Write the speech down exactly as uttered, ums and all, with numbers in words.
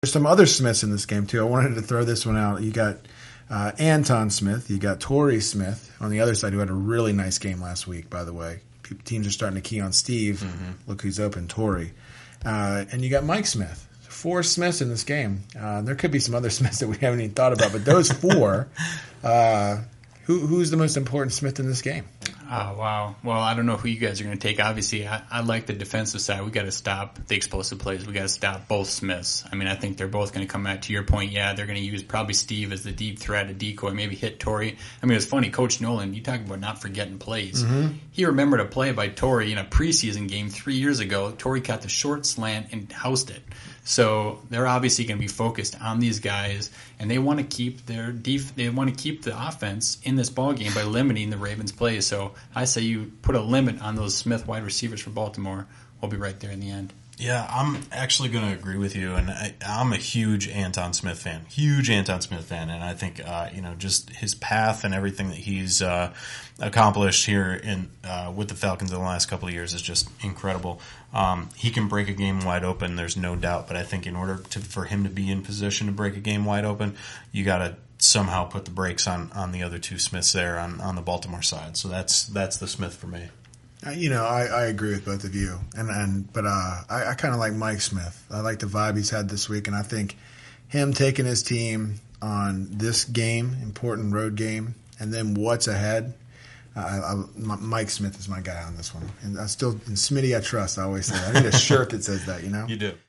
There's some other Smiths in this game, too. I wanted to throw this one out. You got uh, Anton Smith. You got Torrey Smith on the other side, who had a really nice game last week, by the way. Teams are starting to key on Steve. Mm-hmm. Look who's open, Torrey. Uh, and you got Mike Smith. Four Smiths in this game. Uh, there could be some other Smiths that we haven't even thought about, but those four, uh, who, who's the most important Smith in this game? Oh, wow. Well, I don't know who you guys are going to take. Obviously, I, I like the defensive side. We got to stop the explosive plays. We got to stop both Smiths. I mean, I think they're both going to come back. To your point, yeah, they're going to use probably Steve as the deep threat, a decoy, maybe hit Torrey. I mean, it's funny, Coach Nolan, you talk about not forgetting plays. Mm-hmm. He remembered a play by Torrey in a preseason game three years ago. Torrey caught the short slant and housed it. So they're obviously going to be focused on these guys, and they want to keep their def- they want to keep the offense in this ball game by limiting the Ravens' plays. So I say you put a limit on those Smith wide receivers for Baltimore. We'll be right there in the end. Yeah, I'm actually going to agree with you, and I, I'm a huge Anton Smith fan, huge Anton Smith fan, and I think uh, you know just his path and everything that he's uh, accomplished here in uh, with the Falcons in the last couple of years is just incredible. Um, he can break a game wide open, there's no doubt, but I think in order to, for him to be in position to break a game wide open, you got to somehow put the brakes on, on the other two Smiths there on, on the Baltimore side. So that's that's the Smith for me. You know, I, I agree with both of you, and and but uh, I, I kind of like Mike Smith. I like the vibe he's had this week, and I think him taking his team on this game, important road game, and then what's ahead. Uh, I, I, Mike Smith is my guy on this one, and I still in Smitty I trust. I always say I need a shirt that says that. You know, you do.